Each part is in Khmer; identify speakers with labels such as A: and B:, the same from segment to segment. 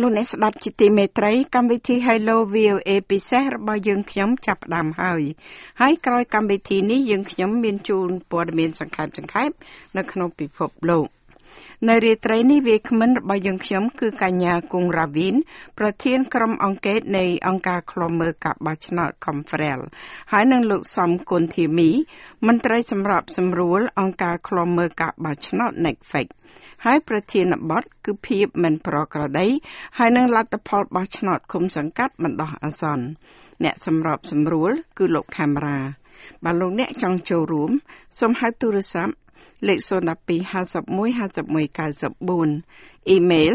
A: លោកអ្នកស្ដាប់ជាទីមេត្រីកម្មវិធី Hello VOA ពិសេសរបស់យើងខ្ញុំចាប់ផ្ដើមហើយក្រោយកម្មវិធីនេះយើងខ្ញុំមានជូនព័ត៌មានសង្ខេបនៅក្នុងពិភពលោកនៅរាត្រីនេះវាគ្មិនរបស់យើងខ្ញុំគឺកញ្ញាគង់រាវីនប្រធានក្រុមអង្គការនៃអង្គការឃ្លាំមើលការបោះឆ្នោត Confrel ហើយនឹងលោកសំគុណធីមីមន្ត្រីសម្របសម្រួលអង្គការឃ្លាំមើលការបោះឆ្នោត Netflixហើយប្រធានបទគឺភាពមិនប្រក្រតីហើយនឹងលទ្ធផលបោះឆ្នោតឃុំសង្កាត់បណ្ដោះអាសន្នអ្នកសម្របសម្រួលគឺលោកខេមរាបើលោកអ្នកចង់ចូលរួមសូមហៅទូរស័ព្ទលេខ012 51 51 94 email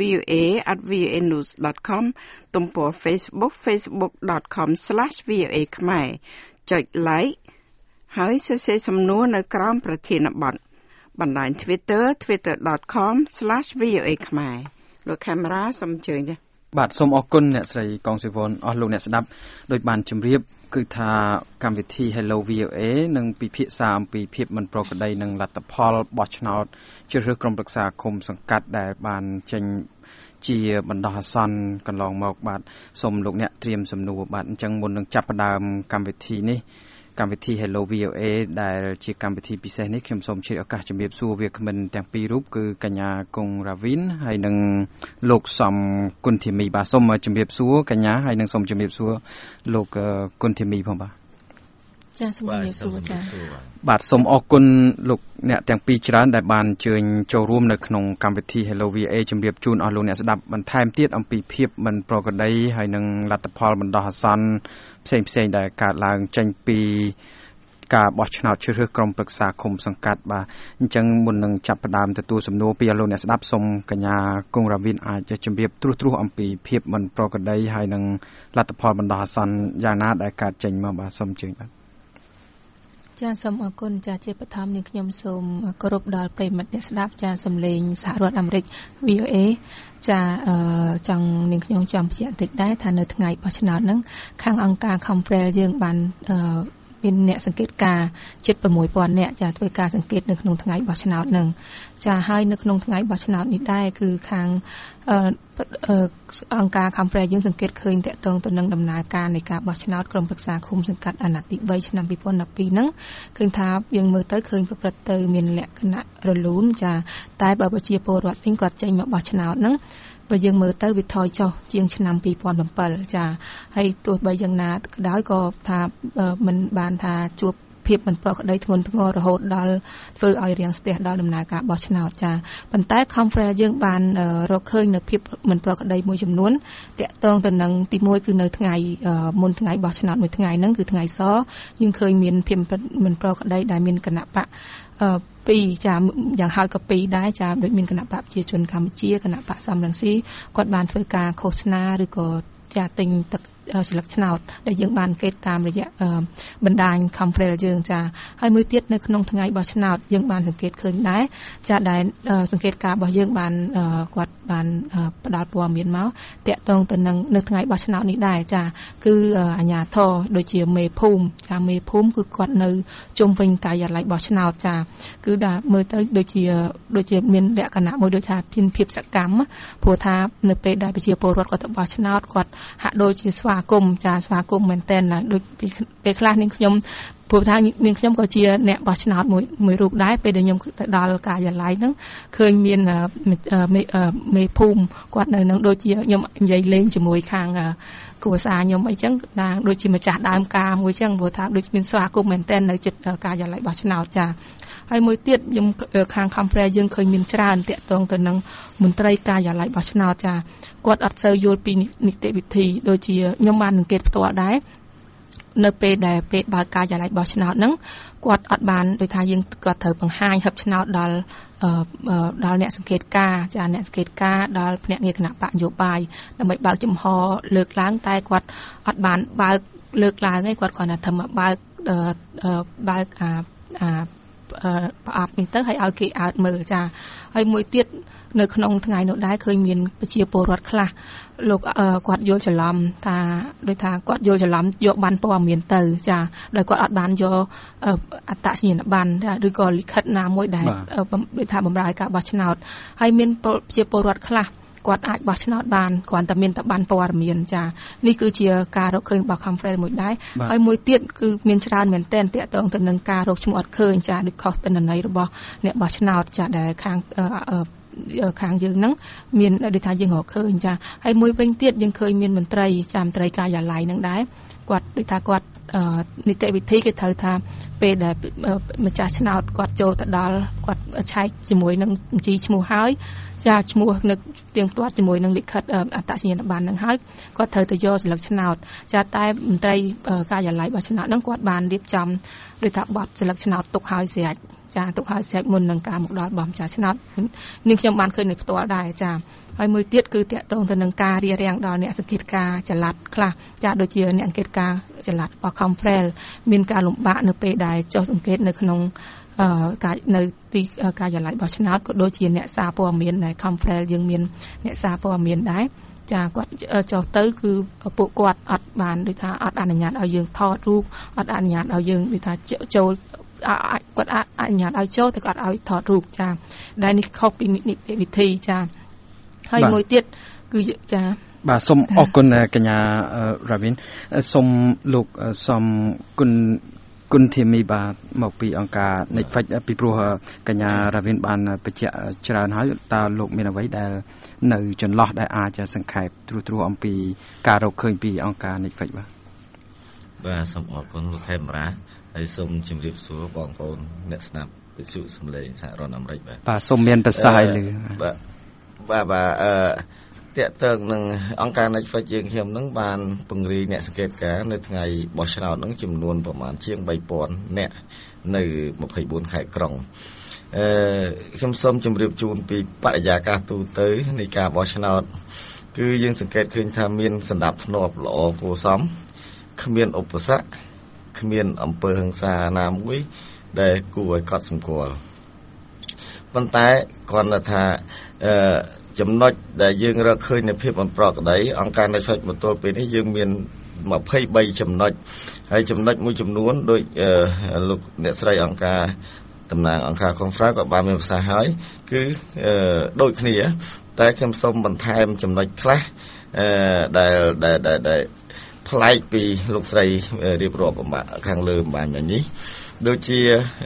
A: hellovoa@voanews.com ទំព័រ Facebook facebook.com/voa ខ្មែរចុច like ហើយសរសេរសំណួរនៅក្រោមប្រធានបទបណ្ដាញ Twitter twitter.com/voa ខ្មែរលោកខេមរាសូមអញ្ជើញទេ
B: បាទសូមអរគុណអ្នកស្រីកងសិវនអស់លោកអ្នកស្ដាប់ដោយបានជម្រាបគឺថាកម្មវិធី Hello VOA នឹងពិភាក្សាអំពីភាពមិនប្រក្រតីនឹងលទ្ធផលបោះឆ្នោតជ្រើសរើសក្រុមប្រឹក្សាឃុំសង្កាត់ដែលបានចេញជាបណ្ដោះអាសន្នកន្លងមកបាទសូមលោកអ្នកត្រៀមសំណួរបាទអញ្ចឹងមុននឹងចាប់ផ្ដើមកម្មវិធីនេះកម្មវិធី Hello VOA ដែលជាកម្មវិធីពិសេសនេះខ្ញុំសូមជម្រាបឱកាសជម្រាបសួរវាគ្មិនទាំងពីររូបគឺកញ្ញាគង់រាវីនហើយនិងលោកសំគុណធីមីបាទសូមជម្រាបសួរកញ្ញាហើយនិងសូមជម្រាបសួរលោកគុណធីមីផងបាទ
C: ចាសូមជម្រាបសួរចា
B: បាទសូមអរគុណលោកអ្នកទាំងពីរច្រើនដែលបានអញ្ជើញចូលរួមនៅក្នុងកម្មវិធី Hello VOA ជម្រាបជូនអស់លោកអ្នកស្ដាប់បន្ថែមទៀតអំពីភាពមិនប្រក្រតីហើយនិងលទ្ធផលបណ្ដោះអាសន្នផ្សេងៗដែលកើតឡើងចេញពីការបោះឆ្នោតជ្រើសរើសក្រុមប្រឹក្សាឃុំសង្កាត់បាទអញ្ចឹងមុននឹងចាប់ផ្ដើមទទួលសំណួរពីលោកអ្នកស្ដាប់សូមកញ្ញាគង់រាវីនអាចជម្រាបត្រួសអំពីភាពមិនប្រក្រតីហើយនិងលទ្ធផលបណ្ដោះអាសន្នយ៉ាងណាដែលកើតចេញមកបាទសូមអញ្ជើញបាទ
C: ចាសូមអរគុណចាជាបឋមនេះខ្ញុំសូមគោរពដល់ប្រិយមិត្តអ្នកស្ដាប់ចាសំឡេងសហរដ្ឋអាមេរិក VOA ចាចង់នាងខ្ញុំចង់បញ្ជាក់បន្តិចដែរថានៅថ្ងៃបោះឆ្នោតហ្នឹងខាងអង្គការ Confrel យើងបានមានអ្នកសង្កេតការជិត 6,000 នាក់ចាធ្វើការសង្កេតនៅក្នុងថ្ងៃបោះឆ្នោតហ្នឹងចាហើយនៅក្នុងថ្ងៃបោះឆ្នោតនេះដែរគឺខាងអង្គការ Confrel យើងសង្កេតឃើញតកតងទៅនឹងដំណើរការនៃការបោះឆ្នោតក្រុមប្រឹក្សាឃុំសង្កាត់អាណត្តិទី3ឆ្នាំ 2012 ហ្នឹងឃើញថាយើងមើលទៅឃើញប្រព្រឹត្តទៅមានលក្ខណៈរលូនចាតែបើប្រជាពលរដ្ឋវិញគាត់ចេញមកបោះឆ្នោតហ្នឹងបើយើងមើលទៅវាថយចុះជាងឆ្នាំ 2007 ចាហើយទោះបីយ៉ាងណាក៏ដោយក៏ថាមិនបានថាជួបភាពមិនប្រក្រតីធ្ងន់ធ្ងររហូតដល់ធ្វើឲ្យរាំងស្ទះដល់ដំណើរការបោះឆ្នោតចាប៉ុន្តែ Confrel យើងបានរកឃើញនៅភាពមិនប្រក្រតីមួយចំនួនតាក់ទងទៅនឹងទី1គឺនៅថ្ងៃមុនថ្ងៃបោះឆ្នោតមួយថ្ងៃហ្នឹងគឺថ្ងៃសយើងឃើញមានភាពមិនប្រក្រតីដែលមានគណៈបក2ចាយ៉ាងហោចក៏2ដែរចាដូចមានគណៈបកប្រជាជនកម្ពុជាគណៈបកសំរងស៊ីគាត់បានធ្វើការឃោសនាឬក៏ចាទិញទឹកស្លឹកឆ្នោតដែលយើងបានកេតតាមរយៈបណ្ដាញ Confrel យើងចាហើយមួយទៀតនៅក្នុងថ្ងៃបោះឆ្នោតយើងបានសង្កេតឃើញដែរចាដែលសង្កេតការរបស់យើងបានគាត់បានផ្ដល់ព័ត៌មានមកតាក់ទងទៅនឹងនៅថ្ងៃបោះឆ្នោតនេះដែរចាគឺអាជ្ញាធរដូចជាមេភូមិចាមេភូមិគឺគាត់នៅជុំវិញការិយាល័យបោះឆ្នោតចាគឺដល់មើលទៅដូចជាមានលក្ខណៈមួយដូចថាធានភាពសកម្មព្រោះថានៅពេលដែលប្រជាពលរដ្ឋគាត់ទៅបោះឆ្នោតគាត់ហាក់ដូចជាស្វាគមន៍ចាស្វាគមន៍មែនតើដូចពេលខ្លះនាងខ្ញុំព្រោះថានាងខ្ញុំក៏ជាអ្នកបោះឆ្នោតមួយរូបដែរពេលដែលខ្ញុំទៅដល់ការិយាល័យហ្នឹងឃើញមានមេភូមិគាត់នៅនឹងដូចជាខ្ញុំនិយាយលេងជាមួយខាងគ្រួសារខ្ញុំអីចឹងដូចជាម្ចាស់ដើមការមួយចឹងព្រោះថាដូចមានស្វាគមន៍មែនតើនៅជិតការិយាល័យបោះឆ្នោតចាហើយមួយទៀតខ្ញុំខាង Confrel យើងឃើញមានច្រើនតាក់ទងទៅនឹងមន្ត្រីការិយាល័យបោះឆ្នោតចាគាត់អត់សូវយល់ពីនីតិវិធីដូចជាខ្ញុំបានសង្កេតផ្ទាល់ដែរនៅពេលដែលពេលបើកការិយាល័យបោះឆ្នោតហ្នឹងគាត់អត់បានដូចថាយើងគាត់ត្រូវបង្ហាញហឹបឆ្នោតដល់អ្នកសង្កេតការចាអ្នកសង្កេតការដល់ភ្នាក់ងារគណៈបកនយោបាយដើម្បីបើកចំហលើកឡើងតែគាត់អត់បានបើកលើកឡើងឯងគាត់គ្រាន់តែធ្វើមកបើកប្រអប់នេះទៅឲ្យគេអើតមើលចាហើយមួយទៀតនៅក្នុងថ្ងៃនោះដែរឃើញមានប្រជាពលរដ្ឋខ្លះលោកគាត់យល់ច្រឡំថាដោយថាគាត់យល់ច្រឡំយកបានព័ត៌មានទៅចាដោយគាត់អត់បានយកអត្តសញ្ញាណប័ណ្ណឬក៏លិខិតណាមួយដែលដូចថាបម្រើឲ្យការបោះឆ្នោតហើយមានប្រជាពលរដ្ឋខ្លះគាត់អាចបោះឆ្នោតបានគ្រាន់តែមានតែបានព័ត៌មានចានេះគឺជាការរកឃើញរបស់ conference មួយដែរហើយមួយទៀតគឺមានច្រើនមែនទែនទាក់ទងទៅនឹងការរកឈ្មោះអត់ឃើញចាដូចខុសទិន្នន័យរបស់អ្នកបោះឆ្នោតចាដែលខាងយើងហ្នឹងមានដូចថាយើងរកឃើញចាហើយមួយវិញទៀតយើងឃើញមានមន្ត្រីចាមន្ត្រីការិយាល័យហ្នឹងដែរគាត់ដូចថាគាត់នីតិវិធីគេត្រូវថាពេលដែលម្ចាស់ឆ្នោតគាត់ចូលទៅដល់គាត់ឆែកជាមួយនឹងបញ្ជីឈ្មោះហើយចាឈ្មោះនៅទៀងទាត់ជាមួយនឹងលិខិតអត្តសញ្ញាណប័ណ្ណហ្នឹងហើយគាត់ត្រូវទៅយកស្លឹកឆ្នោតចាតែមន្ត្រីការិយាល័យរបស់ឆ្នោតហ្នឹងគាត់បានរៀបចំដូចថាប័ណ្ណស្លឹកឆ្នោតទុកហើយស្រេចចាទុកហើយស្រេចមុននឹងការមកដល់របស់ម្ចាស់ឆ្នោតនេះខ្ញុំបានឃើញនៅផ្ទាល់ដែរចាហើយមួយទៀតគឺតាក់ទងទៅនឹងការរៀបរៀងដល់អ្នកសង្កេតការចល័តខ្លះចាដូចជាអ្នកសង្កេតការចល័តរបស់ Conference មានការលំបាកនៅពេលដែលចុះសង្កេតនៅក្នុងការនៅទីការិយាល័យរបស់ឆ្នោតក៏ដូចជាអ្នកសារព័ត៌មានដែល Conference យើងមានអ្នកសារព័ត៌មានដែរចាគាត់ចុះទៅគឺពួកគាត់អត់បានដូចថាអត់អនុញ្ញាតឲ្យយើងថតរូបអត់អនុញ្ញាតឲ្យយើងដូចថាចូលគាត់អនុញ្ញាតឲ្យចូលតែគាត់ឲ្យថតរូបចាដែលនេះខុសពីនីតិវិធីចាហើយមួយទៀតគឺចា
B: បាទសូមអរគុណកញ្ញារ៉ាវិនសូមលោកសំគុណធាមីបាទមកពីអង្គការ Netflix ពីព្រោះកញ្ញារ៉ាវិនបានបញ្ជាក់ច្រើនហើយតើលោកមានអ្វីដែលនៅចន្លោះដែលអាចសង្ខេបត្រួសអំពីការរកឃើញពីអង្គការ Netflix
D: បាទសូមអរគុណលោកខេមរាហើយសូមជម្រាបសួរបងប្អូនអ្នកស្ដាប់វិទ្យុសំឡេងសហរដ្ឋអាមេរិក
B: បាទសូមមានប្រសាសន៍ឲ្យឮ
D: តាក់ទងនឹងអង្គការ Netflix យើងខ្ញុំនឹងបានពង្រីកអ្នកសង្កេតការនៅថ្ងៃបោះឆ្នោតនឹងចំនួនប្រមាណជាង 3000 នាក់នៅ24ខេត្តក្រុងខ្ញុំសូមជម្រាបជូនពីបរិយាកាសទូទៅនៃការបោះឆ្នោតគឺយើងសង្កេតឃើញថាមានសណ្ដាប់ធ្នាប់ល្អគួរសមគ្មានឧបសគ្គគ្មានអំពើហិង្សាណាមួយដែលគួរឲ្យកត់សម្គាល់ប៉ុន្តែគ្រាន់តែថាចំណុចដែលយើងរកឃើញនៅភាពមិនប្រក្រតីអង្គការនៅឆ្លុចមកទល់ពេលនេះយើងមាន23ចំណុចហើយចំណុចមួយចំនួនដូចលោកអ្នកស្រីអង្គការតំណាងអង្គការ Conference ក៏បានមានប្រសាសន៍ហើយគឺដូចគ្នាតែខ្ញុំសូមបន្ថែមចំណុចខ្លះដែលប្លែកពីលោកស្រីរៀបរាប់ខាងលើបានមិញនេះដូចជា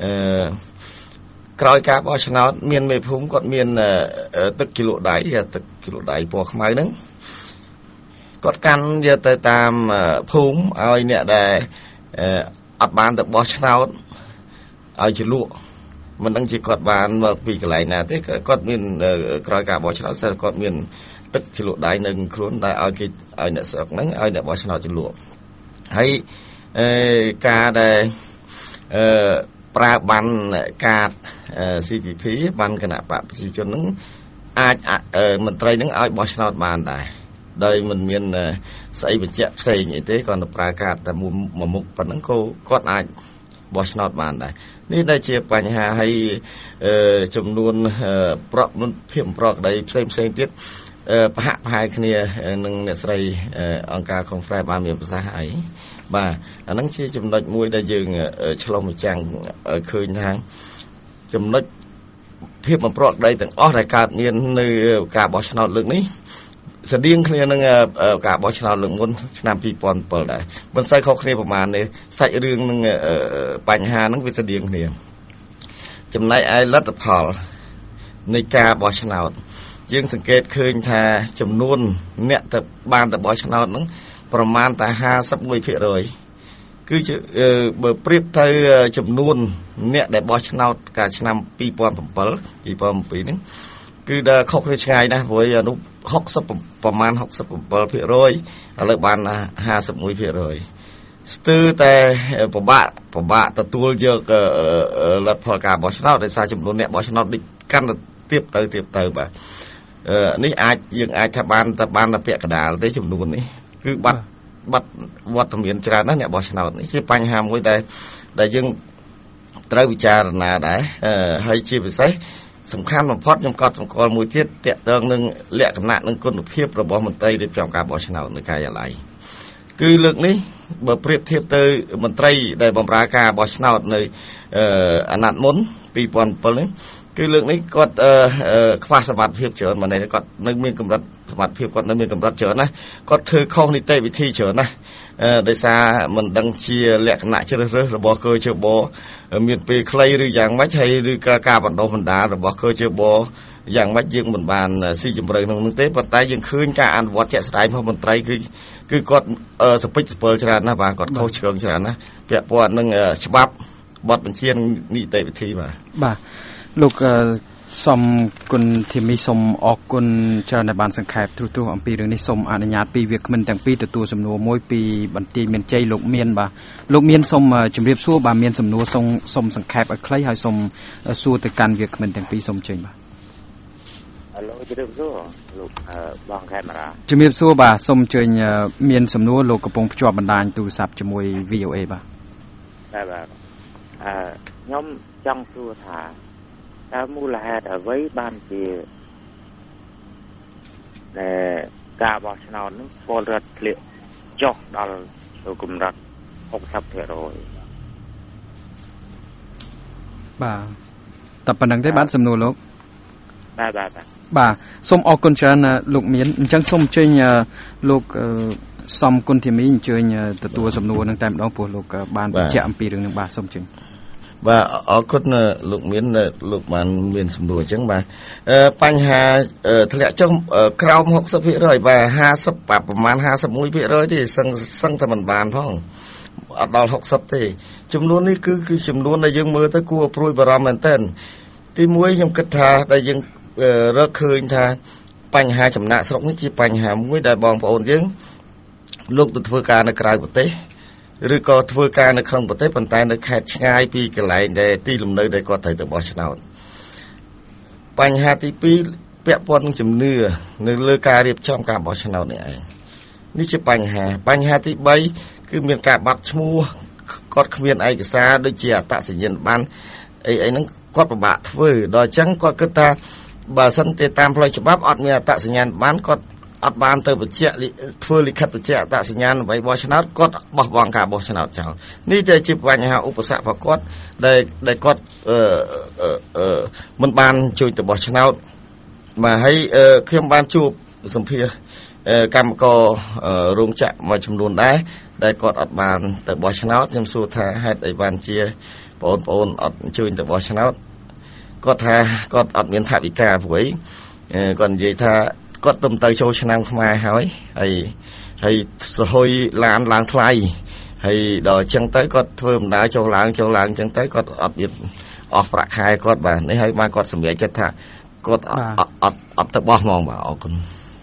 D: ក្រោយការបោះឆ្នោតមានមេភូមិគាត់មានទឹកគីឡូដៃទឹកគីឡូដៃពណ៌ខ្មៅហ្នឹងគាត់កាន់យកទៅតាមភូមិឲ្យអ្នកដែលអត់បានទៅបោះឆ្នោតឲ្យជលក់មិនដឹងជាគាត់បានមកពីកន្លែងណាទេគាត់មានក្រោយការបោះឆ្នោតគាត់មានទឹកជលក់ដៃនៅខ្លួនដែលឲ្យគេឲ្យអ្នកស្រុកហ្នឹងឲ្យអ្នកបោះឆ្នោតជលក់ហើយការដែលប្រើបានកាត CPP បានគណៈបកប្រជាជនហ្នឹងអាចមន្ត្រីហ្នឹងឲ្យបោះឆ្នោតបានដែរដោយមិនមានស្អីបញ្ជាក់ផ្សេងអីទេគាត់ទៅប្រើកាតតែមួយមុខប៉ុណ្ណឹងគាត់អាចបោះឆ្នោតបានដែរនេះដែលជាបញ្ហាហើយចំនួនភាពប្រក្រតីផ្សេងទៀតប្រហាក់ប្រហែលគ្នានឹងអ្នកស្រីអង្គការ Conference បានមានប្រសាសន៍ហើយបាទអាហ្នឹងជាចំណុចមួយដែលយើងឆ្លុះបញ្ចាំងឲ្យឃើញថាចំណុចភាពមិនប្រក្រតីទាំងអស់ដែលកើតមាននៅការបោះឆ្នោតលើកនេះស្តៀងគ្នានឹងការបោះឆ្នោតលើកមុនឆ្នាំ2007ដែរមិនសូវខុសគ្នាប្រហែលទេសាច់រឿងនឹងបញ្ហាហ្នឹងវាស្តៀងគ្នាចំណែកឯលទ្ធផលនៃការបោះឆ្នោតយើងសង្កេតឃើញថាចំនួនអ្នកទៅបានទៅបោះឆ្នោតហ្នឹងប្រមាណតែ 51% គឺជាបើប្រៀបទៅចំនួនអ្នកដែលបោះឆ្នោតកាលឆ្នាំ2007 2007ហ្នឹងគឺដល់ខុសគ្នាឆ្ងាយណាស់ព្រោះអានោះ60ប្រមាណ 67% ឥឡូវបាន 51% ស្ទើរតែពិបាកទទួលយកលទ្ធផលការបោះឆ្នោតដោយសារចំនួនអ្នកបោះឆ្នោតដូចកាន់តែទៀបទៅបាទនេះយើងអាចថាបានតែពាក់កណ្ដាលទេចំនួននេះគឺបាត់វត្តមានច្រើនណាស់អ្នកបោះឆ្នោតនេះជាបញ្ហាមួយដែលយើងត្រូវពិចារណាដែរហើយជាពិសេសសំខាន់បំផុតខ្ញុំកត់សម្គាល់មួយទៀតតាក់ទងនឹងលក្ខណៈនិងគុណភាពរបស់មន្ត្រីរៀបចំការបោះឆ្នោតនៅការិយាល័យគឺលើកនេះបើប្រៀបធៀបទៅមន្ត្រីដែលបម្រើការបោះឆ្នោតនៅអាណត្តិមុន2007នេះគឺលើកនេះគាត់ខ្វះសមត្ថភាពច្រើនមកនេះគាត់នៅមានកម្រិតសមត្ថភាពគាត់នៅមានកម្រិតច្រើនណាគាត់ធ្វើខុសនីតិវិធីច្រើនណាដោយសារមិនដឹងជាលក្ខណៈជ្រើសរើសរបស់កោជបមានពេលខ្លីឬយ៉ាងម៉េចហើយឬការបណ្ដុះបណ្ដាលរបស់កោជបយ៉ាងម៉េចយើងមិនបានស៊ីជម្រៅក្នុងនោះទេប៉ុន្តែយើងឃើញការអនុវត្តជាក់ស្ដែងរបស់មន្ត្រីគឺគាត់សពេចសពិលច្រើនណាស់បាទគាត់ខុសឆ្គងច្រើនណាពាក់ព័ន្ធនឹងច្បាប់បទបញ្ជានីតិវិធីបាទ
B: លោកសូមគុណធីមីសូមអរគុណច្រើនដែលបានសង្ខេបទ្រុសអំពីរឿងនេះសូមអនុញ្ញាតពីវាគ្មិនទាំងពីរទទួលសំណួរមួយពីបន្ទាយមានជ័យលោកមានបាទលោកមានសូមជម្រាបសួរបាទមានសំណួរសូមសង្ខេបឲ្យខ្លីហើយសូមសួរទៅកាន់វាគ្មិនទាំងពីរសូមជើញបាទ
E: លោកជម្រាបសួរលោកបងខេមរា
B: ជម្រាបសួរបាទសូមជើញមានសំណួរលោកកំពុងភ្ជាប់បណ្ដាញទូរស័ព្ទជាមួយ VOA បាទ
E: ខ្ញុំចង់សួរថាតើមូលហេតុអ្វីបានជាការបោះឆ្នោតនេះពលរដ្ឋធ្លាក់ចុះដល់កម្រិត 60%
B: បាទតែប៉ុណ្្នឹងទេបាទសំណួរលោកបាទសូមអរគុណច្រើនលោកមានអញ្ចឹងសូមអញ្ជើញលោកសំគុណធីមីអញ្ជើញទទួលសំណួរនឹងតែម្ដងព្រោះលោកបានបញ្ជាក់អំពីរឿងនឹងបាទសូមអញ្ជើញ
D: បាទអរគុណលោកមានលោកបានមានសំណួរអញ្ចឹងបាទបញ្ហាធ្លាក់ចុះក្រោម 60% បាទ50ប្រហែល 51% ទេសឹងតែមិនបានផងអត់ដល់60ទេចំនួននេះគឺចំនួនដែលយើងមើលទៅគួរព្រួយបារម្ភមែនទែនទី1ខ្ញុំគិតថាដែលយើងរកឃើញថាបញ្ហាចំណាក់ស្រុកនេះជាបញ្ហាមួយដែលបងប្អូនយើងលោកទៅធ្វើការនៅក្រៅប្រទេសឬក៏ធ្វើការនៅក្នុងប្រទេសប៉ុន្តែនៅខេត្តឆ្ងាយពីកន្លែងដែលទីលំនៅដែលគាត់ត្រូវទៅបោះឆ្នោតបញ្ហាទី2ពាក់ព័ន្ធនឹងជំនឿនៅលើការរៀបចំការបោះឆ្នោតនេះឯងនេះជាបញ្ហាទី3គឺមានការបាត់ឈ្មោះគាត់គ្មានឯកសារដូចជាអត្តសញ្ញាណប័ណ្ណអីហ្នឹងគាត់ពិបាកធ្វើដល់អញ្ចឹងគាត់គិតថាបើសិនតែតាមផ្លូវច្បាប់អត់មានអត្តសញ្ញាណប័ណ្ណគាត់អត់បានទៅបញ្ជាក់ធ្វើលិខិតបញ្ជាក់អត្តសញ្ញាណដើម្បីបោះឆ្នោតគាត់បោះបង់ការបោះឆ្នោតចោលនេះទៅជាបញ្ហាឧបសគ្គរបស់គាត់ដែលគាត់មិនបានជួយទៅបោះឆ្នោតបាទហើយខ្ញុំបានជួបសម្ភាសកម្មកររោងចក្រមួយចំនួនដែរដែលគាត់អត់បានទៅបោះឆ្នោតខ្ញុំសួរថាហេតុអីបានជាបងប្អូនអត់អញ្ជើញទៅបោះឆ្នោតគាត់ថាគាត់អត់មានថវិកាព្រួយគាត់និយាយថាគាត់ទៅចូលឆ្នាំខ្មែរហើយសហុយឡានឡើងថ្លៃហើយដល់អញ្ចឹងទៅគាត់ធ្វើដំណើរចូលឡើងអញ្ចឹងទៅគាត់អត់មានអស់ប្រាក់ខែគាត់បាទនេះហើយបានគាត់សម្រេចចិត្តថាគាត់អត់ទៅបោះហ្មងបាទអរគុណ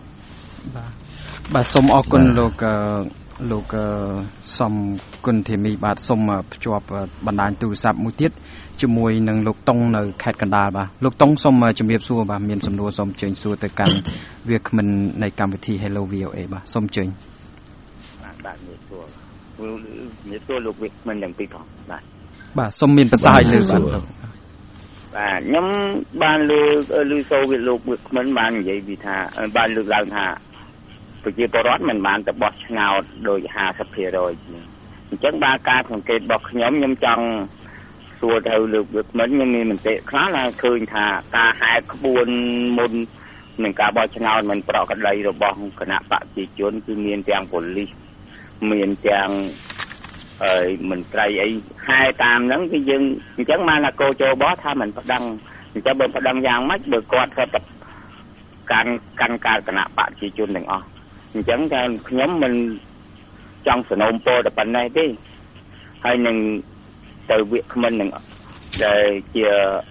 B: បាទសូមអរគុណលោកសំគុណធីមីបាទសូមភ្ជាប់បណ្ដាញទូរស័ព្ទមួយទៀតជាមួយនឹងលោកតុងនៅខេត្តកណ្ដាលបាទលោកតុងសូមជម្រាបសួរបាទមានសំណួរសូមអញ្ជើញសួរទៅកាន់វាគ្មិននៃកម្មវិធី Hello VOA បាទសូមអញ្ជើញ
E: បាទមានសួរលោកវាគ្មិនទាំងពីរផង
B: បាទសូមមានប្រសាសន៍លើបាទ
E: បាទខ្ញុំបានលើសូវលោកវាគ្មិនបាននិយាយពីថាបានលើកឡើងថាប្រជាពលរដ្ឋមិនបានទៅបោះឆ្នោតដោយ 50% អញ្ចឹងបាទការសង្កេតរបស់ខ្ញុំចង់សួរទៅលោកវាគ្មិនខ្ញុំមានមតិខ្លះឡើងឃើញថាការហែកក្បួនមុននឹងការបោះឆ្នោតមិនប្រក្រតីរបស់គណៈបព្វជិជនគឺមានទាំងប៉ូលីសមានទាំងមន្ត្រីអីហែតាមហ្នឹងគឺយើងអញ្ចឹងបានថាកោជបថាមិនប្តឹងអញ្ចឹងបើប្តឹងយ៉ាងម៉េចបើគាត់គាត់ទៅកាន់ការគណៈបព្វជិជនទាំងអស់អញ្ចឹងតែខ្ញុំមិនចង់សនំពោតែប៉ុណ្ណេះទេហើយនឹងទៅវាគ្មិននឹងដែលជា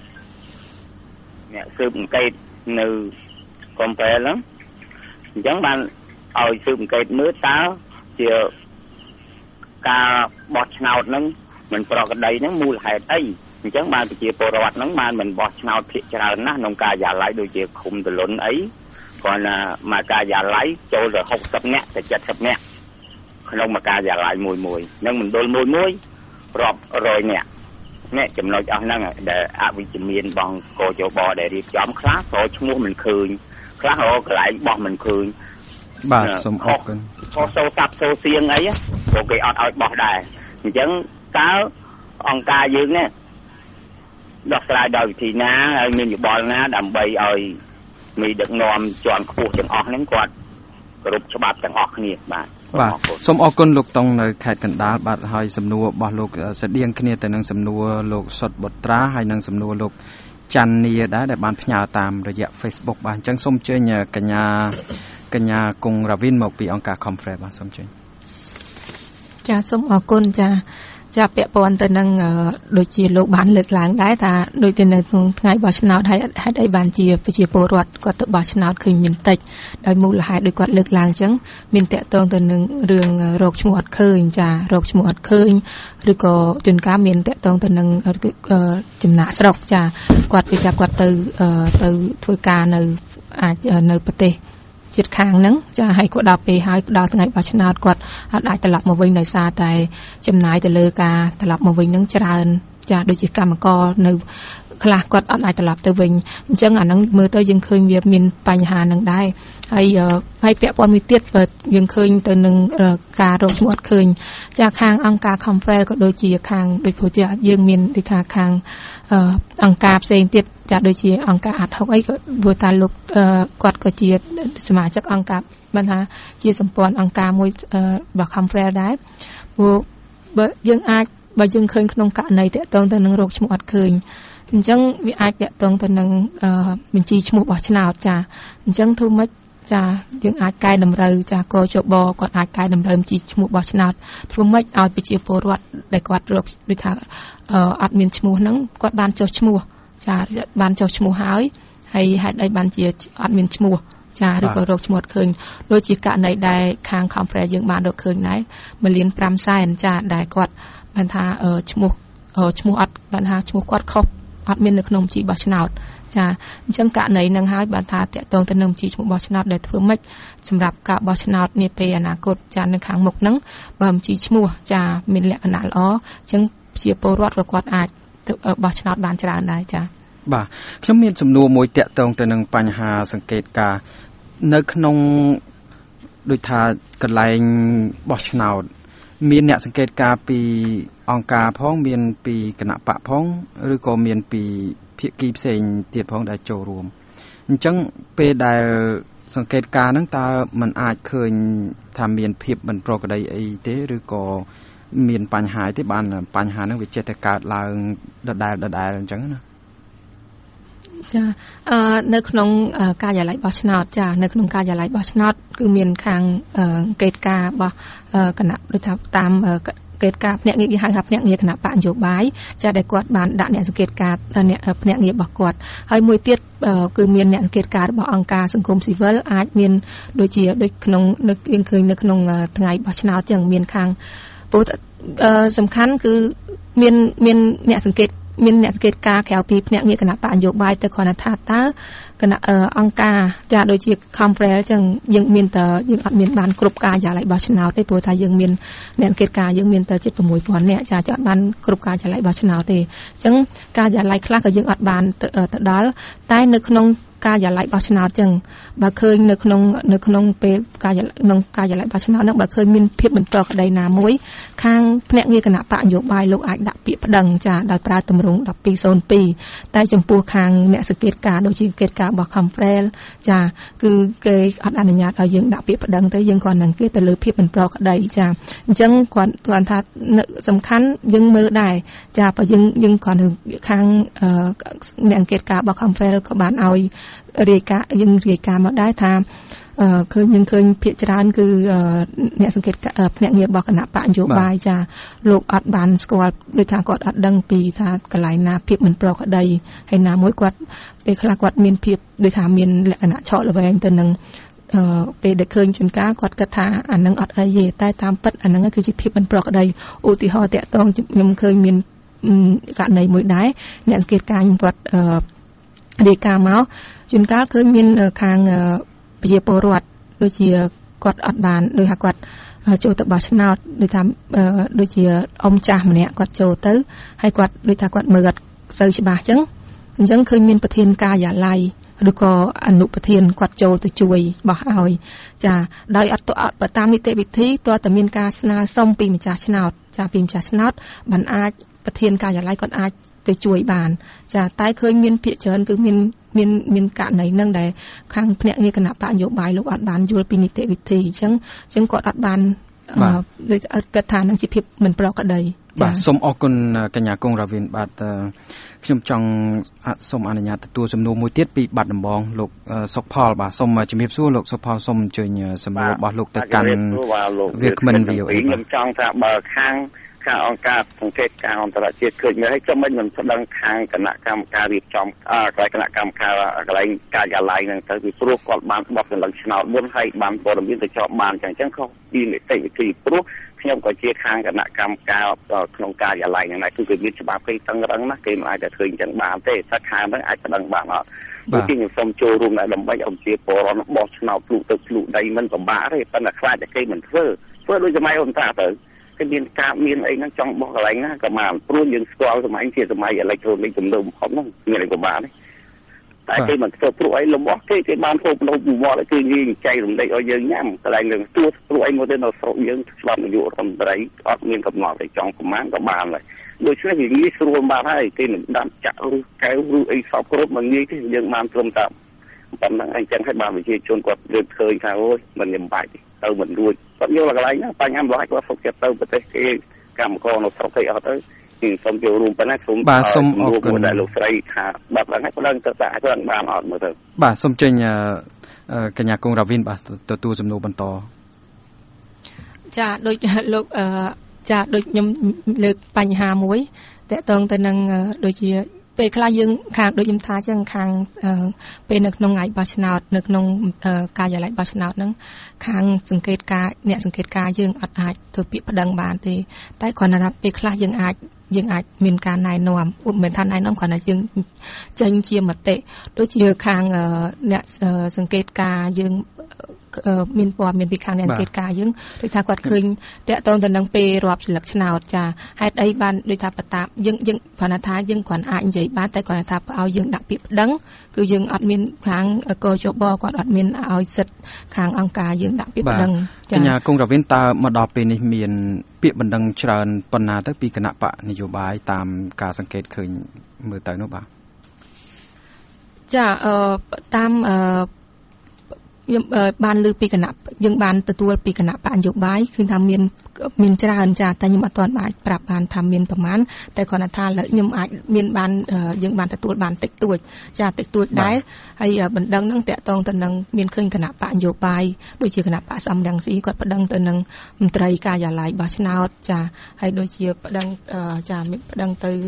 E: អ្នកស៊ើបអង្កេតនៅកំពែលហ្នឹងអញ្ចឹងបានឲ្យស៊ើបអង្កេតមើលតើជាការបោះឆ្នោតហ្នឹងមិនប្រក្រតីហ្នឹងមូលហេតុអីអញ្ចឹងបានប្រជាពលរដ្ឋហ្នឹងបានមិនបោះឆ្នោតភាគច្រើនណាស់ក្នុងការិយាល័យដូចជាឃុំទលុនអីគាត់ណាមកការិយាល័យចូលទៅ60នាក់ទៅ70នាក់ក្នុងមួយការិយាល័យមួយនឹងមណ្ឌលមួយរាប់រយនាក់នេះចំណុចអស់ហ្នឹងដែលអវិជ្ជមានបងកោជបដែលរៀបចំខ្លះក៏ឈ្មោះមិនឃើញខ្លះកន្លែងបោះមិនឃើញ
B: បាទសូមអរគុណ
E: ខុសសូតាប់សូសៀងអីព្រោះគេអត់ឲ្យបោះដែរអញ្ចឹងតើអង្គការយើងនេះដោះស្រាយដោយវិធីណាហើយមានយោបល់ណាដើម្បីឲ្យមេដឹកនាំជាន់ខ្ពស់ទាំងអស់ហ្នឹងគាត់គោរពច្បាប់ទាំងអស់គ្នាបាទ
B: សូមអរគុណលោកតុងនៅខេត្តកណ្ដាលបាទហើយសំណួររបស់លោកស្តៀងគ្នាទៅនឹងសំណួរលោកសុតបុត្រាហើយនិងសំណួរលោកច័ន្ទនីដែរដែលបានផ្ញើតាមរយៈ Facebook បាទអញ្ចឹងសូមអញ្ជើញកញ្ញាគង់រាវិនមកពីអង្គការ Conference បាទសូមអញ្ជើញ
C: ចាសូមអរគុណចាពាក់ព័ន្ធទៅនឹងដូចជាលោកបានលើកឡើងដែរថាដូចទៅនៅក្នុងថ្ងៃបោះឆ្នោតហើយហេតុអីបានជាប្រជាពលរដ្ឋគាត់ទៅបោះឆ្នោតឃើញមានតិចដោយមូលហេតុដោយគាត់លើកឡើងអញ្ចឹងមានតកតងទៅនឹងរឿងរោគឈ្មោះអត់ឃើញចារោគឈ្មោះអត់ឃើញឬក៏ជួនកាលមានតកតងទៅនឹងចំណាក់ស្រុកចាគាត់ពីថាគាត់ទៅធ្វើការនៅអាចនៅប្រទេសជាតិខាងហ្នឹងចាឲ្យគាត់ដល់ពេលហើយដល់ថ្ងៃបោះឆ្នោតគាត់អាចត្រឡប់មកវិញដោយសារតែចំណាយទៅលើការត្រឡប់មកវិញហ្នឹងច្រើនចាដូចជាកម្មករនៅខ្លះគាត់អត់អាចត្រឡប់ទៅវិញអញ្ចឹងអាហ្នឹងមើលទៅយើងឃើញវាមានបញ្ហាហ្នឹងដែរហើយពាក់ព័ន្ធមួយទៀតយើងឃើញទៅនឹងការរកឈ្មោះអត់ឃើញចាខាងអង្គការ Conference ក៏ដូចជាខាងដូចព្រោះជាយើងមានដូចថាខាងអង្គការផ្សេងទៀតចាដូចជាអង្គការអាត់ហុកអីក៏ព្រោះថាលោកគាត់ក៏ជាសមាជិកអង្គការបានថាជាសម្ព័ន្ធអង្គការមួយរបស់ Conference ដែរព្រោះបើយើងឃើញក្នុងករណីតាក់ទងទៅនឹងរោគឈ្មោះអត់ឃើញអញ្ចឹងវាអាចតាក់ទងទៅនឹងបញ្ជីឈ្មោះរបស់ឆ្នោតចាអញ្ចឹងធ្វើម៉េចចាយើងអាចកែតម្រូវចាកជបគាត់អាចកែតម្រូវបញ្ជីឈ្មោះរបស់ឆ្នោតធ្វើម៉េចឲ្យប្រជាពលរដ្ឋដែលគាត់រកដូចថាអត់មានឈ្មោះហ្នឹងគាត់បានចុះឈ្មោះចាបានចុះឈ្មោះហើយហេតុអីបានជាអត់មានឈ្មោះចាឬក៏រកឈ្មោះអត់ឃើញដូចជាករណីដែលខាង Conference យើងបានរកឃើញដែរ1,500,000ចាដែលគាត់បានថាឈ្មោះអត់បានថាឈ្មោះគាត់ខុសអត់មាននៅក្នុងបញ្ជីបោះឆ្នោតចាអញ្ចឹងករណីនឹងហើយបានថាតកតងទៅនឹងបញ្ជីឈ្មោះបោះឆ្នោតដែលធ្វើម៉េចសម្រាប់ការបោះឆ្នោតនាពេលអនាគតចានៅខាងមុខហ្នឹងបើបញ្ជីឈ្មោះចាមានលក្ខណៈល្អអញ្ចឹងជាពលរដ្ឋក៏គាត់អាចទៅបោះឆ្នោតបានច្រើនដែរចា
B: បាទខ្ញុំមានសំណួរមួយតកតងទៅនឹងបញ្ហាសង្កេតការនៅក្នុងដូចថាកន្លែងបោះឆ្នោតមានអ្នកសង្កេតការពីអង្គការផងមានពីគណៈបកផងឬក៏មានពីភាគីផ្សេងទៀតផងដែលចូលរួមអញ្ចឹងពេលដែលសង្កេតការហ្នឹងតើมันអាចឃើញថាមានភាពមិនប្រក្រតីអីទេឬក៏មានបញ្ហាទេបានបញ្ហាហ្នឹងវាចេះតែកើតឡើងដដែលអញ្ចឹងណា
C: ចានៅក្នុងការិយាល័យបោះឆ្នោតចានៅក្នុងការិយាល័យបោះឆ្នោតគឺមានខាងកេតការរបស់គណៈដូចថាតាមកេតការភ្នាក់ងារគេហៅថាភ្នាក់ងារគណៈបកនយោបាយចាដែលគាត់បានដាក់អ្នកសង្កេតការអ្នកភ្នាក់ងាររបស់គាត់ហើយមួយទៀតគឺមានអ្នកសង្កេតការរបស់អង្គការសង្គមស៊ីវិលអាចមានដូចក្នុងយើងឃើញនៅក្នុងថ្ងៃបោះឆ្នោតចឹងមានខាងសំខាន់គឺមានអ្នកសង្កេតការក្រៅពីភ្នាក់ងារគណៈបកនយោបាយទៅគ្រាន់តែថាតើគណៈអង្គការចាដូចជា Conference ចឹងយើងមានតែយើងអត់មានបានគ្រប់ការិយាល័យបោះឆ្នោតទេព្រោះថាយើងមានអ្នកសង្កេតការយើងមានតែជិត 6,000 នាក់ចាអត់បានគ្រប់ការិយាល័យបោះឆ្នោតទេអញ្ចឹងការិយាល័យខ្លះក៏យើងអត់បានទៅដល់តែនៅក្នុងការិយាល័យបោះឆ្នោតចឹងបើឃើញនៅក្នុងពេលការិយាល័យបោះឆ្នោតហ្នឹងបើឃើញមានភាពមិនប្រក្រតីណាមួយខាងភ្នាក់ងារគណៈបកនយោបាយលោកអាចដាក់ពាក្យប្តឹងចាដោយប្រើទម្រង់1202តែចំពោះខាងអ្នកសង្កេតការដូចជាសង្កេតការរបស់ Conference ចាគឺគេអត់អនុញ្ញាតឲ្យយើងដាក់ពាក្យប្តឹងទេយើងគ្រាន់តែអង្គាសទៅលើភាពមិនប្រក្រតីចាអញ្ចឹងគាត់ថាសំខាន់យើងមើលដែរចាបើយើងគ្រាន់តែខាងអ្នកសង្កេតការរបស់ Conference ក៏បានឲ្យរាយការណ៍មកដែរថាឃើញភាគច្រើនគឺអ្នកសង្កេតភ្នាក់ងាររបស់គណៈបកនយោបាយចាលោកអត់បានស្គាល់ដូចថាគាត់អត់ដឹងពីថាកន្លែងណាភាពមិនប្រក្រតីហើយណាមួយគាត់ពេលខ្លះគាត់មានភាពដូចថាមានលក្ខណៈឆក់ល្វែងទៅនឹងពេលដែលឃើញជួនកាលគាត់គិតថាអានឹងអត់អីទេតែតាមពិតអានឹងគឺជាភាពមិនប្រក្រតីឧទាហរណ៍តាក់ទងខ្ញុំឃើញមានករណីមួយដែរអ្នកសង្កេតការខ្ញុំគាត់រាយការណ៍មកជួនកាលឃើញមានខាងប្រជាពលរដ្ឋដូចជាគាត់អត់បានដូចថាគាត់ចូលទៅបោះឆ្នោតដូចថាដូចជាអ៊ំចាស់ម្នាក់គាត់ចូលទៅហើយគាត់ដូចថាគាត់មើលអត់សូវច្បាស់អញ្ចឹងឃើញមានប្រធានការិយាល័យឬក៏អនុប្រធានគាត់ចូលទៅជួយបោះឲ្យចាដោយអត់បើតាមនីតិវិធីតើតើមានការស្នើសុំពីម្ចាស់ឆ្នោតចាពីម្ចាស់ឆ្នោតបានអាចប្រធានការិយាល័យគាត់អាចទៅជួយបានចាតែឃើញមានភាគច្រើនគឺមានករណីហ្នឹងដែលខាងភ្នាក់ងារគណៈបកនយោបាយលោកអត់បានយល់ពីនីតិវិធីអញ្ចឹងគាត់អត់បានដូចគិតថានឹងជាភាពមិនប្រក្រតី
B: បាទសូមអរគុណកញ្ញាគង់រាវិនបាទខ្ញុំចង់សូមអនុញ្ញាតទទួលសំណួរមួយទៀតពីបាត់ដំបងលោកសុកផលបាទសូមជំរាបសួរលោកសុកផលសូមអញ្ជើញសំណួររបស់លោកទៅកាន់វាគ្មិន VOA
E: ខ្ញុំចង់ថាបើខាងអង្គការសង្កេតការអន្តរជាតិឃើញមើលឲ្យចាំមិនប្តឹងខាងគណៈកម្មការរៀបចំគណៈកម្មការកន្លែងការិយាល័យហ្នឹងទៅពីព្រោះគាត់បានបោះសម្លឹងឆ្នោតមុនហើយបានព័ត៌មានទៅចោលបានអញ្ចឹងខុសពីនីតិវិធីព្រោះខ្ញុំក៏ជាខាងគណៈកម្មការក្នុងការិយាល័យហ្នឹងដែរគឺគេមានច្បាប់គេតឹងរឹងណាស់គេមិនអាចទៅធ្វើអញ្ចឹងបានទេតែខាងហ្នឹងអាចប្តឹងបានអត់ដូចជាខ្ញុំសូមចូលរួមដែរដើម្បីឲ្យជាពលរដ្ឋបោះឆ្នោតភ្លុកទឹកភ្លុកដីមិនពិបាកទេប៉ុន្តែខ្លាចតែគេមិនធ្វើដូចសម័យអូនតាទៅគេមានការមានអីហ្នឹងចង់បោះកន្លែងណាក៏បានព្រោះយើងស្គាល់សម័យជាសម័យអេឡិចត្រូនិកទំនើបបំផុតហ្នឹងមានអីក៏បានទេតែគេមិនធ្វើព្រោះអីរបស់គេបានហូបនៅពីវត្តគឺនិយាយចែករំលែកឲ្យយើងញ៉ាំកន្លែងនឹងទួព្រោះអីមកទៅនៅស្រុកយើងច្បាប់នយោបាយរដ្ឋមន្ត្រីអត់មានកំណត់ឲ្យចង់ប្រមាណក៏បានដែរដូច្នេះវាងាយស្រួលបានហើយគេនឹងដាក់ចាក់ឬកែវឬអីសពគ្រប់មកងាយទេយើងបានត្រឹមតែប៉ុណ្ណឹងអញ្ចឹងឲ្យបានប្រជាជនគាត់លើកឃើញថាអូយមិនញ៉ាំបាច់ទៅមិនរួចគាត់យកកន្លែងណាបញ្ហាម្ល៉េះគាត់សុខចិត្តទៅប្រទេសគេកម្មករនៅស្រុកគេអត់ទៅគឺសូមចូលរួមប៉ុណ្ណាសូមអរគុណដល់លោកស្រីថាបាត់ឡើងហើយប្តឹងទៅតែគាត់បានអត់មើលទៅ
B: បាទសូមចេញកញ្ញាគង់រាវិនបាទទទួលសំណួរបន្ត
C: ចាដូចលោកចាដូចខ្ញុំលើកបញ្ហាមួយតកតងទៅនឹងដូចជាពេលខ្លះយើងខាងដូចខ្ញុំថាចឹងខាងពេលនៅក្នុងថ្ងៃបោះឆ្នោតនៅក្នុងការិយាល័យបោះឆ្នោតហ្នឹងខាងសង្កេតការអ្នកសង្កេតការយើងអត់អាចធ្វើពាក្យប្តឹងបានទេតែគ្រាន់តែថាពេលខ្លះយើងអាចមានការណែនាំមិនមែនថាណែនាំគ្រាន់តែយើងចេញជាមតិដូចជាខាងអ្នកសង្កេតការយើងមានព័ត៌មានពីខាងអ្នកសង្កេតការយើងដូចថាគាត់ឃើញតាក់ទងទៅនឹងពេលរាប់ស្លឹកឆ្នោតចាហេតុអីបានដូចថាបតាយើងគ្រាន់តែថាយើងគ្រាន់អាចនិយាយបានតែគ្រាន់តែថាឲ្យយើងដាក់ពាក្យប្តឹងគឺយើងអត់មានខាងកោជបគាត់អត់មានឲ្យសិទ្ធិខាងអង្គការយើងដាក់ពាក្យប្តឹង
B: ចាកញ្ញាគង់រាវិនតើមកដល់ពេលនេះមានពាក្យបណ្ដឹងច្រើនប៉ុណ្ណាទៅពីគណៈបកនយោបាយតាមការសង្កេតឃើញមើលទៅនោះបាទ
C: ចាតាមខ្ញុំបានលើពីគណៈយើងបានទទួលពីគណៈបកនយោបាយគឺថាមានច្រើនចាតែខ្ញុំអត់ទាន់អាចប្រាប់បានថាមានប្រមាណតែគ្រាន់តែថាខ្ញុំអាចមានបានយើងបានទទួលបានតិចតួចចាតិចតួចដែរហើយបណ្ដឹងហ្នឹងតាក់ទងទៅនឹងមានឃើញគណៈបកនយោបាយដូចជាគណៈបកសំរងស៊ីគាត់ប្តឹងទៅនឹងមន្ត្រីការិយាល័យបោះឆ្នោតចាហើយដូចជាប្តឹងចាមានប្តឹងទៅ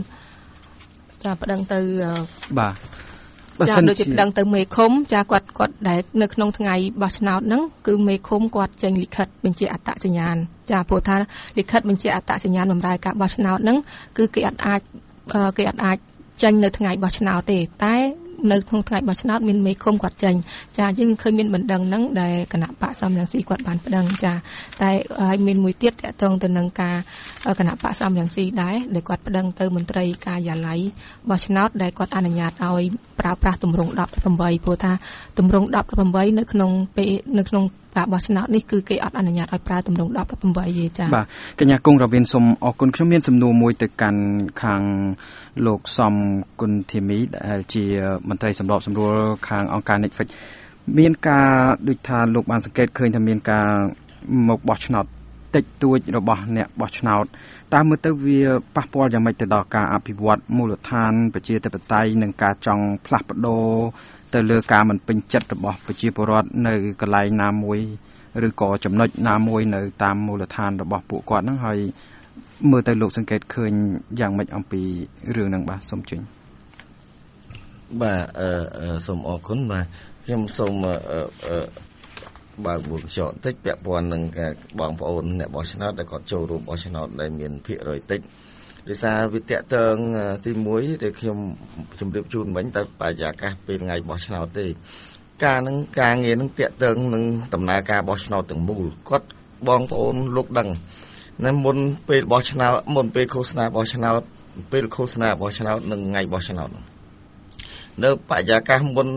B: បាទ
C: ចាដូចជាប្តឹងទៅមេឃុំចាគាត់ដែលនៅក្នុងថ្ងៃបោះឆ្នោតហ្នឹងគឺមេឃុំគាត់ចេញលិខិតបញ្ជាអត្តសញ្ញាណចាព្រោះថាលិខិតបញ្ជាអត្តសញ្ញាណបម្រើការបោះឆ្នោតហ្នឹងគឺគេអត់អាចចេញនៅថ្ងៃបោះឆ្នោតទេតែនៅក្នុងថ្ងៃបោះឆ្នោតមានមេឃុំគាត់ចេញចាយើងឃើញមានបណ្ដឹងហ្នឹងដែលគណៈបកសំរងស៊ីគាត់បានប្តឹងចាតែហើយមានមួយទៀតតកតងទៅនឹងការគណៈបកសំរងស៊ីដែរដែលគាត់ប្តឹងទៅមន្ត្រីការិយាល័យបោះឆ្នោតដែលគាត់អនុញ្ញាតឲ្យប្រើប្រាស់ទម្រង់18ព្រោះថាទម្រង់18នៅក្នុងការបោះឆ្នោតនេះគឺគេអត់អនុញ្ញាតឲ្យប្រើទម្រង់18ទេចា៎
B: បាទកញ្ញាគង់រាវិនសូមអរគុណខ្ញុំមានសំណួរមួយទៅកាន់ខាងលោកសំគុណធីមីដែលជាមន្ត្រីសម្របសម្រួលខាងអង្គការ Netflix មានការដូចថាលោកបានសង្កេតឃើញថាមានការមកបោះឆ្នោតតិចតួចរបស់អ្នកបោះឆ្នោតតើមើលទៅវាប៉ះពាល់យ៉ាងម៉េចទៅដល់ការអភិវឌ្ឍមូលដ្ឋានប្រជាធិបតេយ្យនិងការចង់ផ្លាស់ប្ដូរទៅលើការមិនពេញចិត្តរបស់ប្រជាពលរដ្ឋនៅកន្លែងណាមួយឬក៏ចំណុចណាមួយនៅតាមមូលដ្ឋានរបស់ពួកគាត់ហ្នឹងហើយមើលទៅលោកសង្កេតឃើញយ៉ាងម៉េចអំពីរឿងហ្នឹងបាទសូមជឿ
D: បាទសូមអរគុណបាទខ្ញុំសូមបើកមុខចោតតិចពាក់ព័ន្ធនឹងបងប្អូនអ្នកបោះឆ្នោតដែលគាត់ចូលរួមបោះឆ្នោតដែលមានភាគរយតិចដោយសារវាតកតងទី1ដែលខ្ញុំជម្រាបជូនមិញតែបរិយាកាសពេលថ្ងៃបោះឆ្នោតទេការងារនឹងតកតងនឹងដំណើរការបោះឆ្នោតទាំងមូលគាត់បងប្អូនលោកដឹងនៅមុនពេលបោះឆ្នោតមុនពេលឃោសនាបោះឆ្នោតពេលឃោសនាបោះឆ្នោតនិងថ្ងៃបោះឆ្នោតនៅបរិយាកាសមុន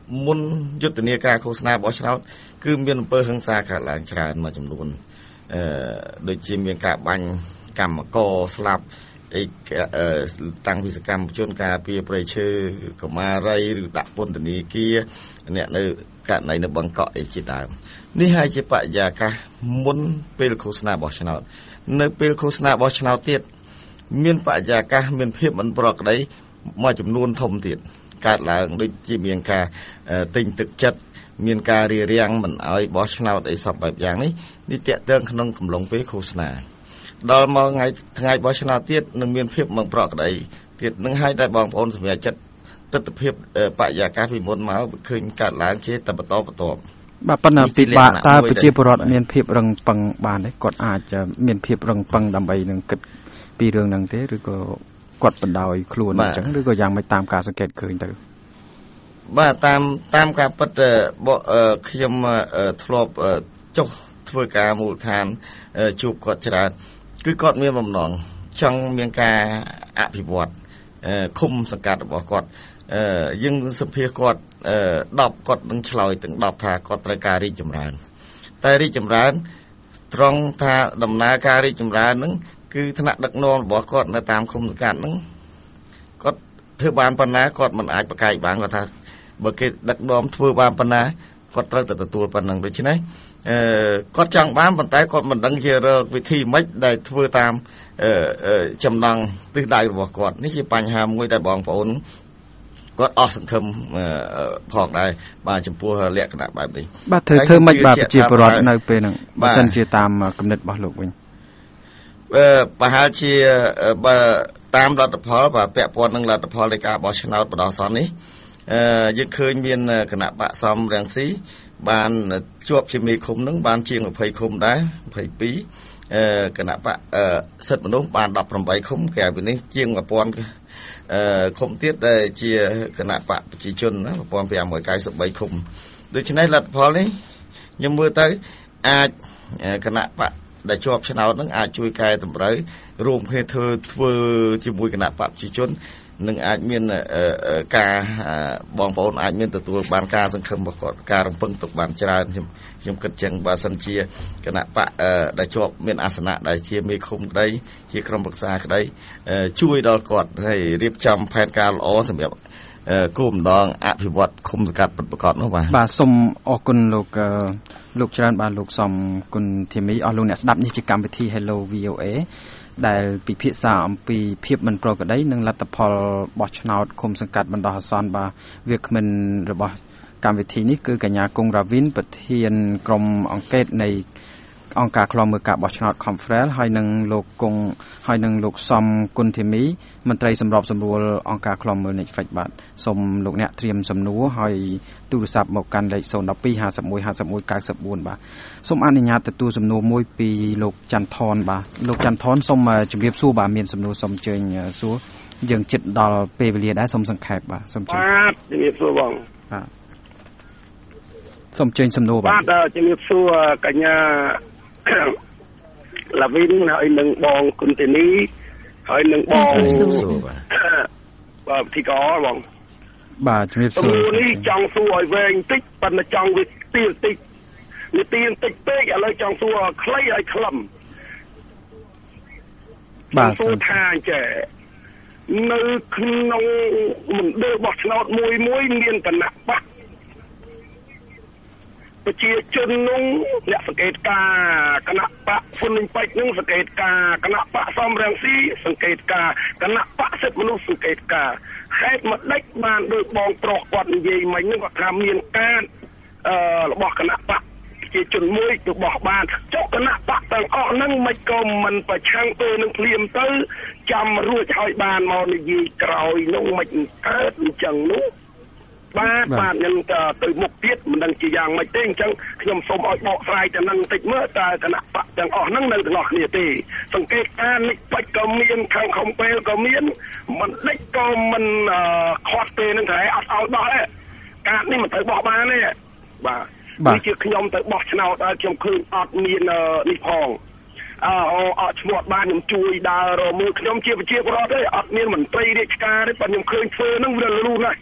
D: មុនយុទ្ធនាការឃោសនាបោះឆ្នោតគឺមានអំពើហិង្សាកើតឡើងច្រើនមួយចំនួនដូចជាមានការបាញ់កម្មករស្លាប់តាំងពីសកម្មជនការពារប្រៃឈើកុមារីឬដាក់ពន្ធនាគារអ្នកនៅករណីនៅបឹងកក់ជាដើមនេះហើយជាបរិយាកាសមុនពេលឃោសនាបោះឆ្នោតនៅពេលឃោសនាបោះឆ្នោតទៀតមានបរិយាកាសមានភាពមិនប្រក្រតីមួយចំនួនធំទៀតកើតឡើងដូចជាមានការទិញទឹកចិត្តមានការរារាំងមិនឲ្យបោះឆ្នោតអីសពបែបយ៉ាងនេះតាក់ទងក្នុងកំឡុងពេលឃោសនាដល់មកថ្ងៃបោះឆ្នោតទៀតនឹងមានភាពមិនប្រក្រតីទៀតនឹងឲ្យតែបងប្អូនសម្រាប់ចិត្តទស្សនភាពបរិយាកាសពីមុនមកឃើញកើតឡើងជាតបតបាទប៉ុន្តែពិបាកតើប្រជាពលរដ្ឋមានភាពរឹងប៉ឹងបានទេគាត់អាចមានភាពរឹងប៉ឹងដើម្បីនឹងគិតពីរឿងហ្នឹងទេឬក៏គាត់បណ្ដោយខ្លួនអញ្ចឹងឬក៏យ៉ាងម៉េចតាមការសង្កេតឃើញទៅបាទតាមការពិតខ្ញុំធ្លាប់ចុះធ្វើការមូលដ្ឋានជួបគាត់ច្រើនគឺគាត់មានបំណងចង់មានការអភិវឌ្ឍឃុំសង្កាត់របស់គាត់យើងសម្ភាសគាត់10គាត់នឹងឆ្លើយទាំង10ថាគាត់ត្រូវការរីកចម្រើនតែរីកចម្រើនត្រង់ថាដំណើរការរីកចម្រើនហ្នឹងគឺថ្នាក់ដឹកនាំរបស់គាត់នៅតាមឃុំសង្កាត់ហ្នឹងគាត់ធ្វើបានប៉ុណ្ណាគាត់មិនអាចប្រកែកបានគាត់ថាបើគេដឹកនាំធ្វើបានប៉ុណ្ណាគាត់ត្រូវតែទទួលប៉ុណ្ណឹងដូច្នេះគាត់ចង់បានប៉ុន្តែគាត់មិនដឹងជារកវិធីម៉េចដែលធ្វើតាមចំណង់ទិសដៅរបស់គាត់នេះជាបញ្ហាមួយដែលបងប្អូនគាត់អស់សង្ឃឹមផងដែរបាទចំពោះលក្ខណៈបែបនេះបាទធ្វើម៉េចបាទប្រជាពលរដ្ឋនៅពេលហ្នឹងបើសិនជាតាមគំនិតរបស់លោកវិញប្រហែលជាបើតាមលទ្ធផលបាទពាក់ព័ន្ធនឹងលទ្ធផលនៃការបោះឆ្នោតបដិសននេះយើងឃើញមានគណៈបកសំរងស៊ីបានជាប់ជាមេឃុំនឹងបានជាង20ឃុំដែរ22គណៈបកសិទ្ធិមនុស្សបាន18ឃុំក្រៅពីនេះជាង1000ឃុំទៀតដែលជាគណៈបកប្រជាជនណា1593ឃុំដូច្នេះលទ្ធផលនេះខ្ញុំមើលទៅអាចគណៈបកដែលជាប់ឆ្នោតនឹងអាចជួយកែតម្រូវរួមគ្នាធ្វើជាមួយគណៈបកប្រជាជននឹងអាចមានការបងប្អូនអាចមានទទួលបានការសង្ឃឹមរបស់គាត់ការរំពឹងទុកបានច្រើនខ្ញុំគិតចឹងបើសិនជាគណៈបកដែលជាប់មានអាសនៈដែលជាមេឃុំក្តីជាក្រុមប្រឹក្សាក្តីជួយដល់គាត់ហើយរៀបចំផែនការល្អសម្រាប់គោលបំណងអភិវឌ្ឍឃុំសង្កាត់ពិតប្រាកដនោះបាទសូមអរគុណលោកច្រើនបាទលោកសំគុណធីមីអស់លោកអ្នកស្ដាប់នេះជាកម្មវិធី Hello VOA ដែលពិភាក្សាអំពីភាពមិនប្រក្រតីនិងលទ្ធផលបោះឆ្នោតឃុំសង្កាត់បណ្ដោះអាសន្នបាទវាគ្មិនរបស់កម្មវិធីនេះគឺកញ្ញាគង់រាវិនប្រធានក្រុមអង្គការនៃអង្គការឃ្លាំមើលការបោះឆ្នោត Conference ហើយនឹងលោកគង់ហើយនឹងលោកសំគុណធីមីមន្ត្រីសម្របសម្រួលអង្គការឃ្លាំមើល Netflix បាទសូមលោកអ្នកត្រៀមសំណួរហើយទូរស័ព្ទមកកាន់លេខ012 51 51 94បាទសូមអនុញ្ញាតទទួលសំណួរមួយពីលោកច័ន្ទថនបាទលោកច័ន្ទថនសូមជម្រាបសួរបាទមានសំណួរសូមអញ្ជើញសួរយើងជិតដល់ពេលវេលាដែរសូមសង្ខេបបាទសូមជម្រាបជំរាបសួរបងបាទសូមអញ្ជើញសំណួរបាទជំរាបសួរកញ្ញាឡាវិនហើយនឹងបងគុណទេនីហើយនឹងបងបាទទីកបងបាទជំរាបសួរនេះចង់សួរឲ្យវែងតិចប៉ុន្តែចង់វាទៀលតិចវាទៀលតិចពេកឥឡូវចង់សួរខ្លីឲ្យខ្លឹមបាទសួរថាចេះនៅក្នុងមណ្ឌលបោះឆ្នោតមួយមានគណៈបកប្រជាជននោះអ្នកសង្កេតការគណៈបកហ៊ុនពេជ្រនឹងសង្កេតការគណៈបកសំរងស៊ីសង្កេតការគណៈបកសិទ្ធិមនុស្សសង្កេតការហេតុមកដេចបានដោយបងប្រុសគាត់និយាយមិញនឹងគាត់ថាមានការរបស់គណៈបកប្រជាជនមួយទៅបោះបានចុះគណៈបកទាំងអស់ហ្នឹងមិនក៏មិនប្រឆាំងទៅនឹងភ្លាមទៅចាំរួចឲ្យបានមកនិយាយក្រោយនោះមិនកើតអញ្ចឹងនោះបាទខ្ញុំទៅមុខទៀតមិនដឹងជាយ៉ាងម៉េចទេអញ្ចឹងខ្ញុំសូមឲ្យបកស្រាយទៅនឹងបន្តិចមើលតើគណៈបកទាំងអស់ហ្នឹងនៅទាំងអស់គ្នាទេសង្កេតការនេះបាច់ក៏មានខាងខំពេលក៏មានមិនដេចក៏មិនខាត់ពេលហ្នឹងតែអត់ឲ្យបោះទេការនេះមិនត្រូវបោះបានទេបាទនេះជាខ្ញុំទៅបោះឆ្នោតឲ្យខ្ញុំឃើញអត់មាននេះផងអត់ឈ្មោះបានខ្ញុំជួយដើរមើលខ្ញុំជាប្រជាពលរដ្ឋទេអត់មានមន្ត្រីរាជការទេប៉ុន្តែខ្ញុំឃើញធ្វើហ្នឹងវាលូនណាស់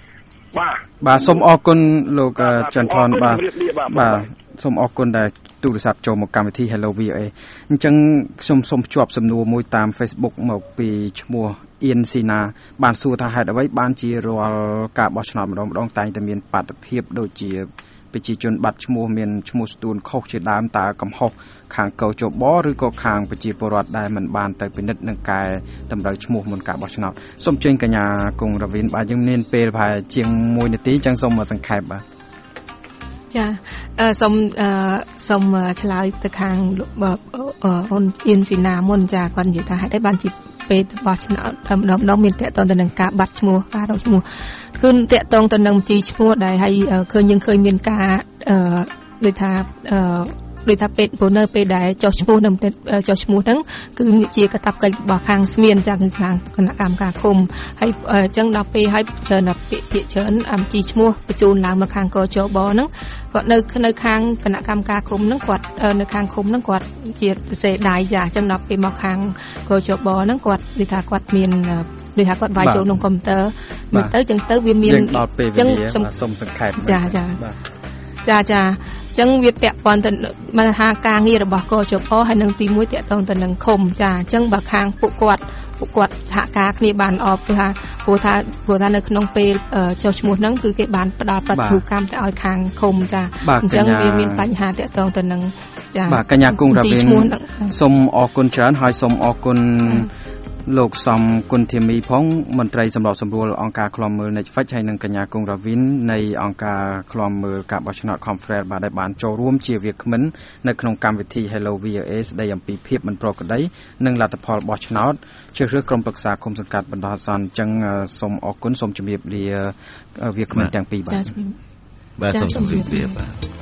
B: បាទសូមអរគុណលោកចន្ទផនបាទសូមអរគុណដែលទូរស័ព្ទចូលមកកម្មវិធី Hello VOA អញ្ចឹងខ្ញុំសូមភ្ជាប់សំណួរមួយតាម Facebook មកពីឈ្មោះអៀនស៊ីណាបានសួរថាហេតុអ្វីបានជារាល់ការបោះឆ្នោតម្ដងតែងតែមានបាតុភិបដូចជាប្រជាជនបាត់ឈ្មោះមានឈ្មោះស្ទួនខុសជាដើមតើកំហុសខាងកោជបឬក៏ខាងប្រជាពលរដ្ឋដែលមិនបានទៅពិនិត្យនឹងកែតម្រូវឈ្មោះមុនការបោះឆ្នោតសូមជើញកញ្ញាគង់រវិនបាទយើងមានពេលប្រហែលជាង1នាទីអញ្ចឹងសូមសង្ខេបបាទ
C: ចាសូមឆ្លើយទៅខាងអូនអៀនស៊ីណាមុនចាគាត់និយាយថាហេតុអីបានជាពេលបោះឆ្នោតម្ដងមានតកតងទៅនឹងការបាត់ឈ្មោះការរកឈ្មោះគឺតកតងទៅនឹងបញ្ជីឈ្មោះដែលហើយឃើញមានការដូចថាពេលព្រោះនៅពេលដែលចុះឈ្មោះនៅចុះឈ្មោះហ្នឹងគឺជាកាតព្វកិច្ចរបស់ខាងស្មានចាគឺខាងគណៈកម្មការឃុំហើយអញ្ចឹងដល់ពេលហើយច្រើនពាក្យច្រើនបញ្ជីឈ្មោះបញ្ជូនឡើងមកខាងកជបហ្នឹងគាត់នៅខាងគណៈកម្មការឃុំហ្នឹងគាត់នៅខាងឃុំហ្នឹងគាត់ជាសេដៃចាអញ្ចឹងដល់ពេលមកខាងកជបហ្នឹងគាត់និយាយថាគាត់មានដូចថាគាត់វាយចូលក្នុងកុំព្យូទ័រមើលទៅអញ្ចឹងទៅវាមាន
B: ដល់ពេលវេលាសូមសង្ខេប
C: ចាចឹងវាពាក់ព័ន្ធទៅមកថាការងាររបស់កជពហើយនឹងទី1តាក់ទងទៅនឹងឃុំចាអញ្ចឹងបើខាងពួកគាត់សហការគ្នាបានល្អព្រោះថានៅក្នុងពេលចុះឈ្មោះហ្នឹងគឺគេបានផ្ដល់ប្រតិភូកម្មទៅឲ្យខាងឃុំចាអញ្ចឹងវាមានបញ្ហាតាក់ទងទៅនឹង
B: ចាបាទកញ្ញាគង់រវិនសូមអរគុណច្រើនហើយសូមអរគុណលោកសំគុណធាមីផងមន្ត្រីសម្របសម្រួលអង្គការឃ្លាំមើល Netflix ហើយនិងកញ្ញាគង់រវិននៃអង្គការឃ្លាំមើលការបោះឆ្នោត Conference បាទដែលបានចូលរួមជាវាគ្មិននៅក្នុងកម្មវិធី Hello VOA ស្ដីអំពីភាពមិនប្រក្រតីនិងលទ្ធផលបោះឆ្នោតជ្រើសរើសក្រុមប្រឹក្សាឃុំសង្កាត់បណ្ដោះអាសន្នអញ្ចឹងសូមអរគុណសូមជម្រាបលាវាគ្មិនទាំងពីរបាទ
D: បាទសូមជម្រាបលាបាទ